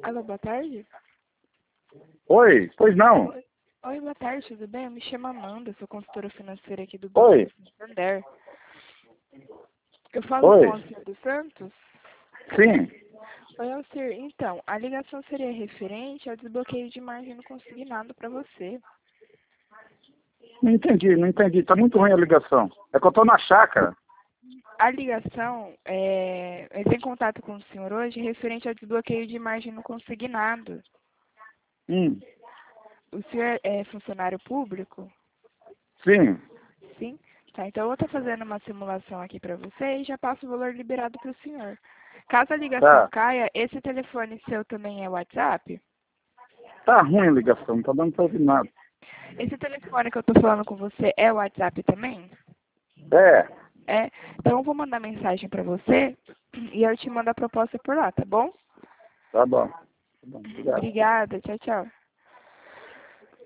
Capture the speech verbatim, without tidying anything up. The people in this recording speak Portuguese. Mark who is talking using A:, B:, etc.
A: Alô, boa tarde.
B: Oi, pois não.
A: Oi, Oi, boa tarde, tudo bem? Eu me chamo Amanda, sou consultora financeira aqui do
B: Oi.
A: Banco Santander. Eu falo
B: Oi.
A: com o senhor dos Santos?
B: Sim.
A: Oi, Alcir. Então, a ligação seria referente ao desbloqueio de margem no consignado para você.
B: Não entendi, não entendi. Tá muito ruim a ligação. É que eu tô na chácara.
A: A ligação, é, eu entrei em contato com o senhor hoje referente ao desbloqueio de margem no consignado.
B: Hum.
A: O senhor é funcionário público?
B: Sim.
A: Sim? Tá, então eu vou estar fazendo uma simulação aqui para você e já passo o valor liberado para o senhor. Caso a ligação
B: Tá.
A: caia, esse telefone seu também é WhatsApp?
B: Tá ruim a ligação, não tá dando pra ouvir nada.
A: Esse telefone que eu estou falando com você é WhatsApp também?
B: É.
A: É? Então eu vou mandar mensagem para você e eu te mando a proposta por lá, tá bom?
B: Tá bom. Tá bom, obrigado.
A: Obrigada, tchau, tchau.